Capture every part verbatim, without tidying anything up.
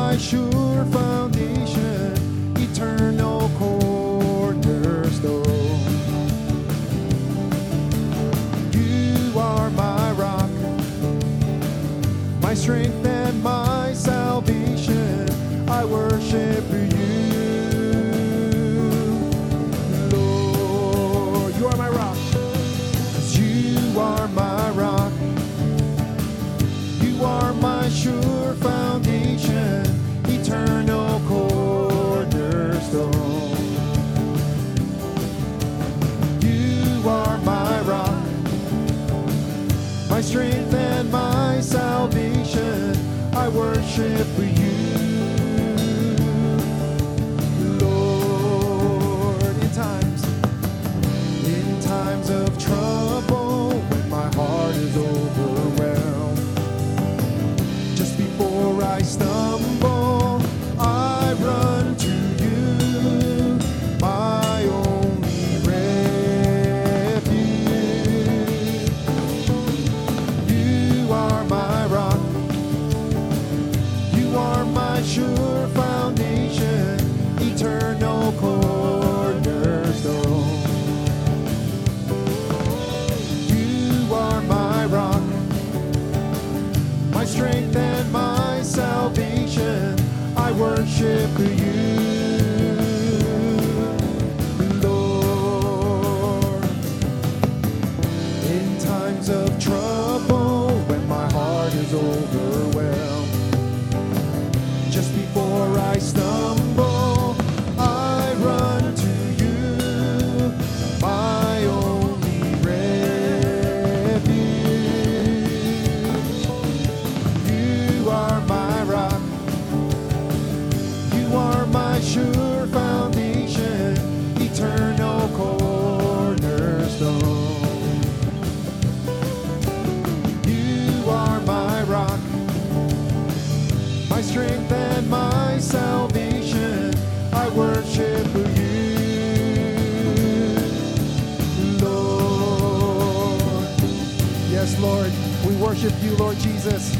my sure foundation, eternal cornerstone. You are my rock, my strength and my salvation. I worship you. Lord, you are my rock. 'Cause you are my rock. You are my sure foundation, eternal cornerstone. You are my rock, my strength and my salvation. I worship you, Lord. In times, in times of trouble, when my heart is overwhelmed, just before I stumble, I run to you, my only refuge. You are my rock. You are my sure foundation, eternal cornerstone. You are my rock, my strength and my salvation. I worship you, Lord. In times of trouble, when my heart is overwhelmed, just before I stumble, I run to you, my only refuge. You are my rock. You are my sure foundation, eternal cornerstone. You are my rock, my strength and my salvation. I worship you, Lord. Yes, Lord, we worship you, Lord Jesus.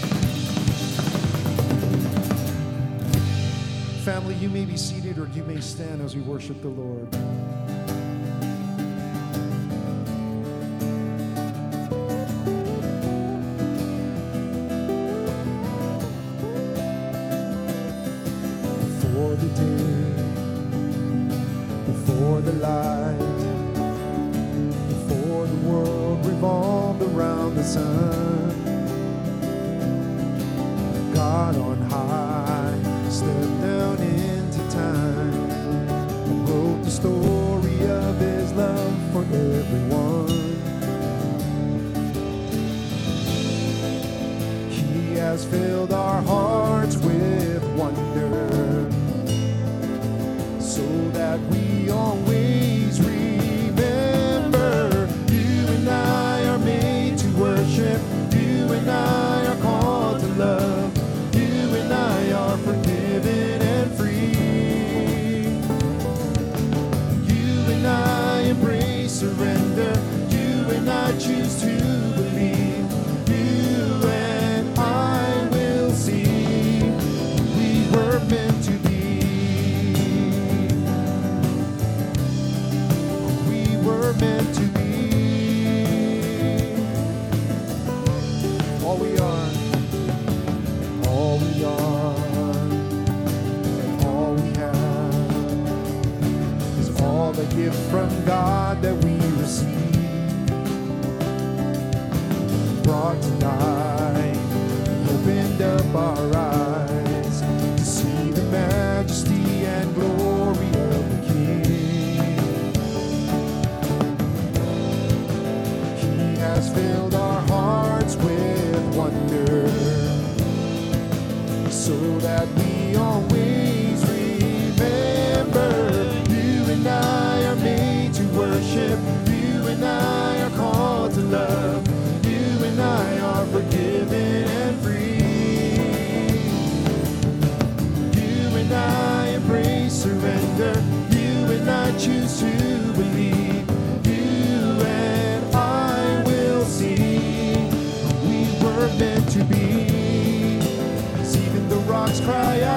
Family, you may be seated or you may stand as we worship the Lord. Before the day, before the light, before the world revolved around the sun, God on high stepped down into time and wrote the story of his love for everyone. He has filled our hearts with wonder, so that we always remember. You and I are made to worship. You and I are called to love. You and I are forgiven and free. You and I embrace surrender. You and I choose to believe. You and I will see we were meant to be. We were meant to be. All we are, all we are, and all we have is all the gift from God that we receive. Brought to life, opened up our eyes to see the majesty and glory of the King. He has filled our hearts with wonder, so that we always remember. You and I are made to worship. You and I are called to love. You and I are forgiven and free. You and I embrace surrender. You and I choose to believe. You and I will see we were meant to be. 'Cause even the rocks cry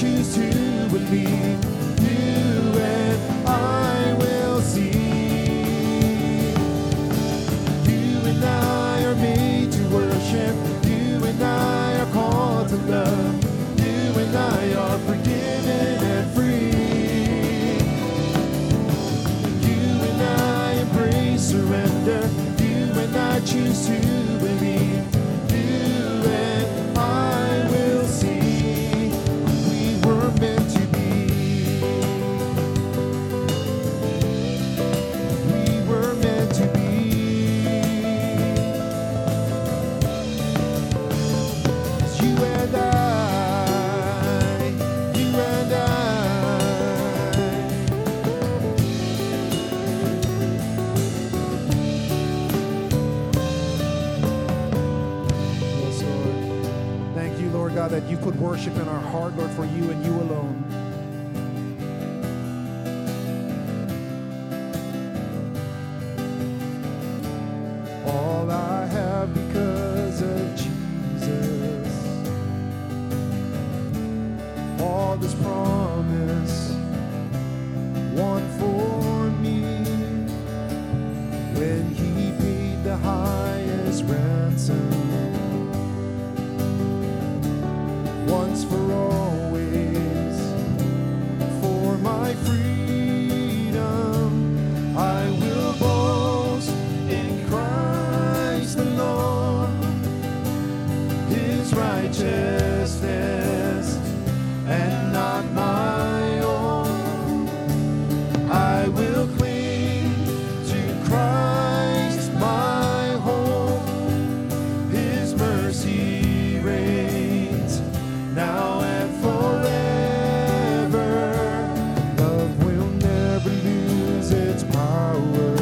choose to believe. You and I will see. You and I are made to worship. You and I are called to love. You and I are forgiven and free. You and I embrace surrender. You and I choose to believe. You and I will see. We were meant to be. We were meant to be. It's you and I. You and I. Yes, Lord. Thank you, Lord God, that you put worship in our heart, Lord, for you and you alone. All I have because of Jesus. All this promise won for me when he paid the highest ransom. Once for always, for my freedom, I will boast in Christ the Lord, his righteousness, and not my own. I will cling to Christ my hope, his mercy reigns now and forever. Love will never lose its power.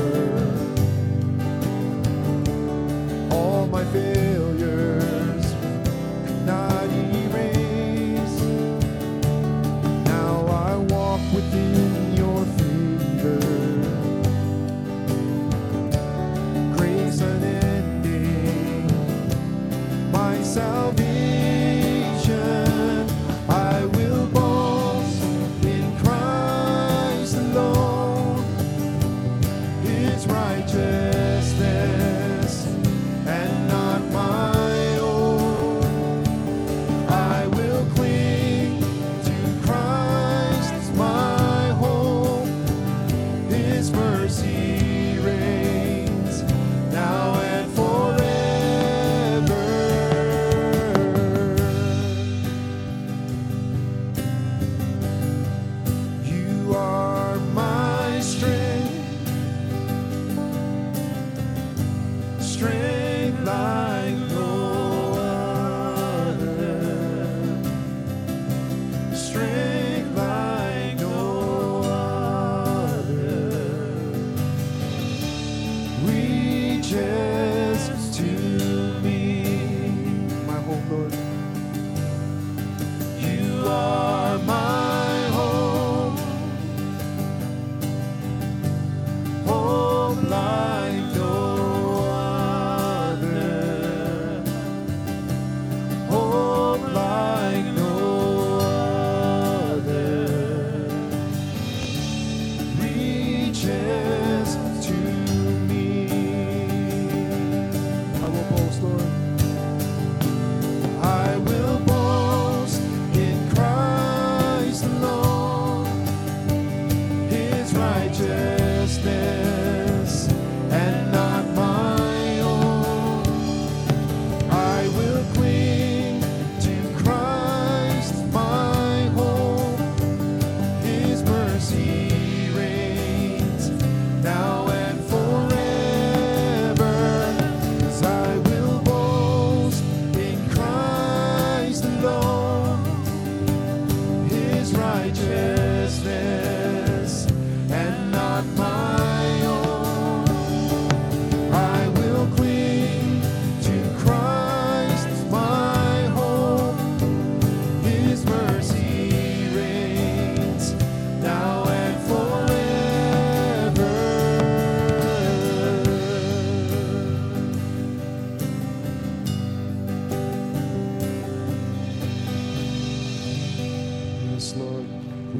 All my failures could not erase. Now I walk within your favor. Grace unending, my salvation. I will boast in Christ alone, his righteousness, and not my own. I will cling to Christ my hope, his mercy reigns now and forever. You are my strength,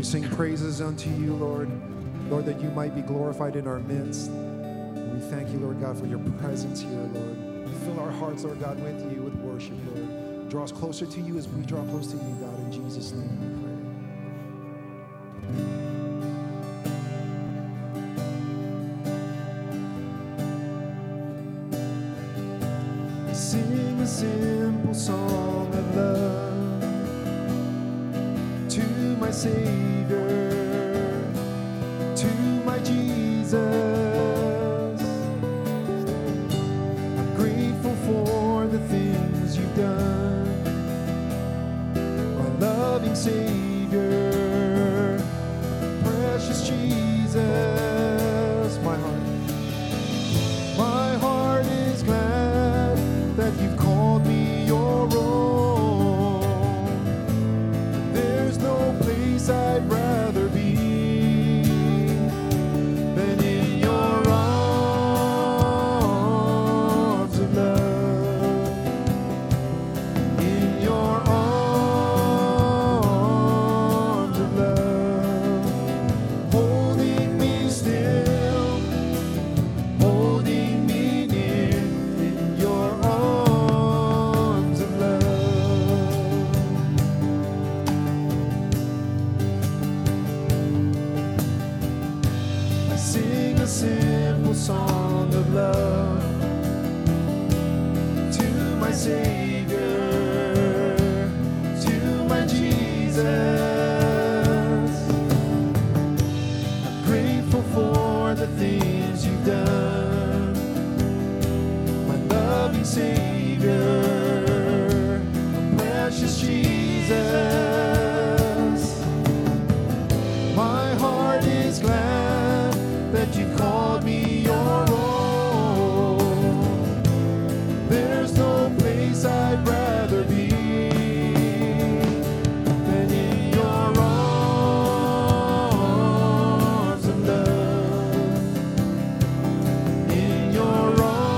We sing praises unto you, Lord. Lord, that you might be glorified in our midst. We thank you, Lord God, for your presence here, Lord. Fill our hearts, Lord God, with you, with worship, Lord. Draw us closer to you as we draw close to you, God. In Jesus' name we pray. Sing a simple song of love to my Savior, to my Jesus. For the things you've done, my loving Savior, precious Jesus, my heart, my heart is glad that you've called me your own. There's no place I'd rather be than in your arms of love. Song of love to my Savior, to my Jesus. I'm grateful for the things you've done, my loving Savior, precious Jesus. My heart is glad that you called me your own. There's no place I'd rather be than in your arms of love. In your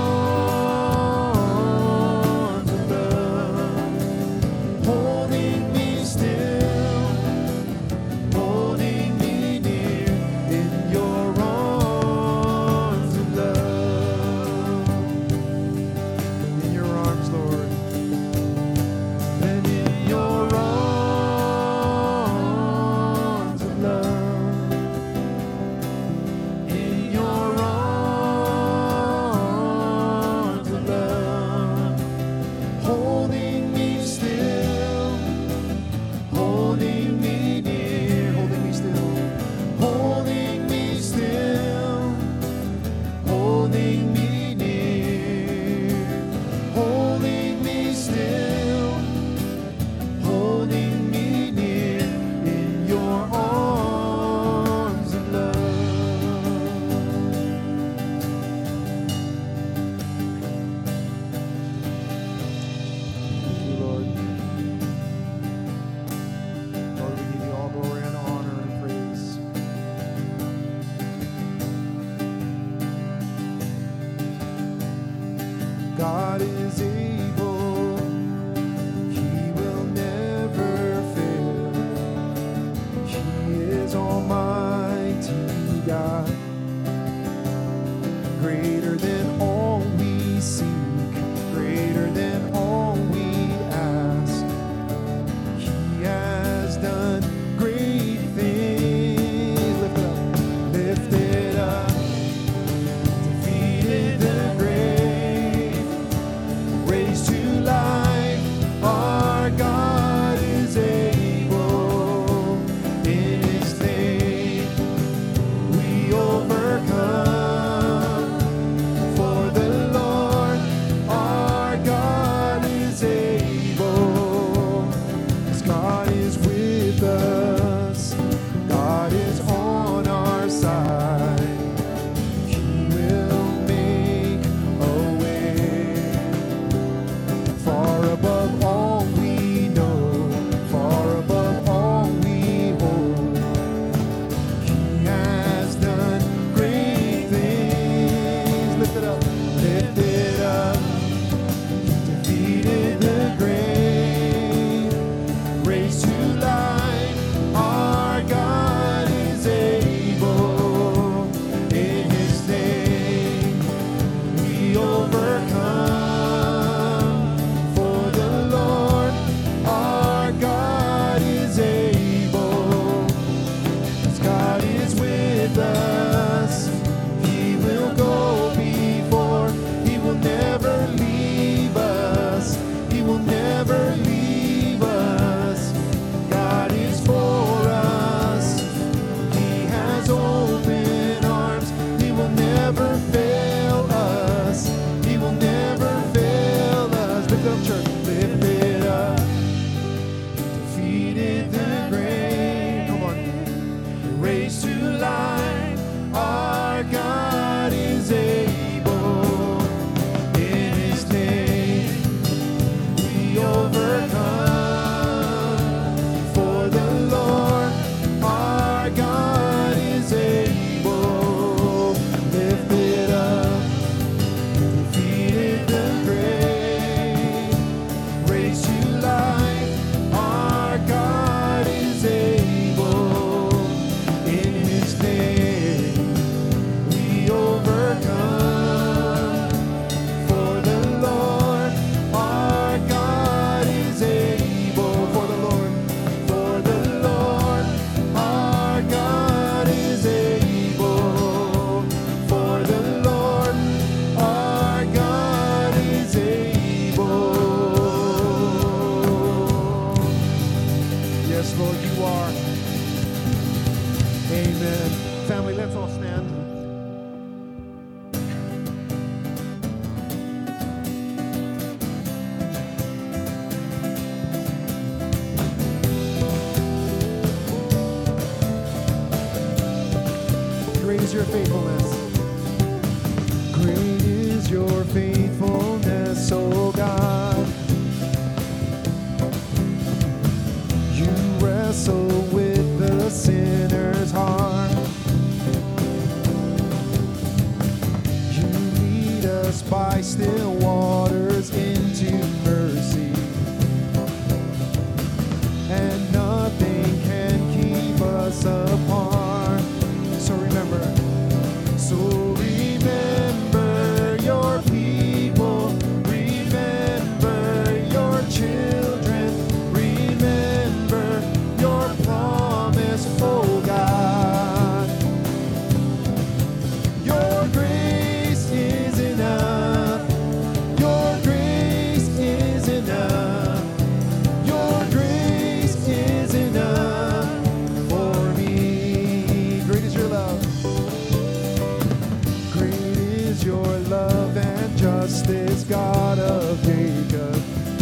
arms of love, holding me still, holding me near in your arms. God is able, He will never fail. He is Almighty God, greater than all we seek, greater than all we ask. He has done great things. Lift it up, lift it up, defeated the grave, raised to life. Our God is able. In His name we overcome. For the Lord overcome. For the Lord our God is able. As God is with us, He will go before. He will never leave us. He will never leave us. God is for us. He has open arms. He will never fail us. He will never fail us. Lift it up, church. Lift it up. Defeated the grave. Come on. Raised to life. Our God is able. In His name we overcome. For the Lord our God is able. Lift it up. Defeated the grave. Raised to life. Our God is able. In His name we overcome. For the Lord our God is able. For the Lord, for the Lord our God is able. For the Lord our God is able. Yes, Lord, you are. Amen. Family, let's all stand. Great is your faithfulness. Great is your faithfulness, O God. You wrestle with the sinner's heart. You lead us by still waters into mercy. And nothing can keep us apart. So remember, so remember your people, remember your children, remember your promise, oh God. Your grace is enough. Your grace is enough. Your grace is enough for me. Great is your love. Great is your love and justice, God of Jacob.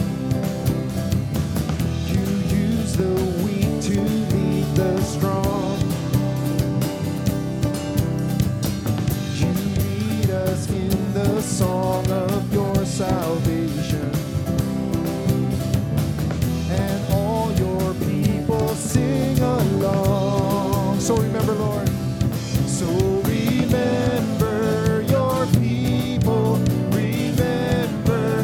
You use the weak to lead the strong. You lead us in the song of your salvation. And all your people sing along. So remember, Lord. So remember your people, remember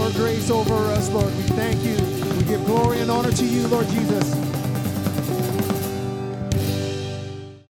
your grace over us, Lord. We thank you. We give glory and honor to you, Lord Jesus.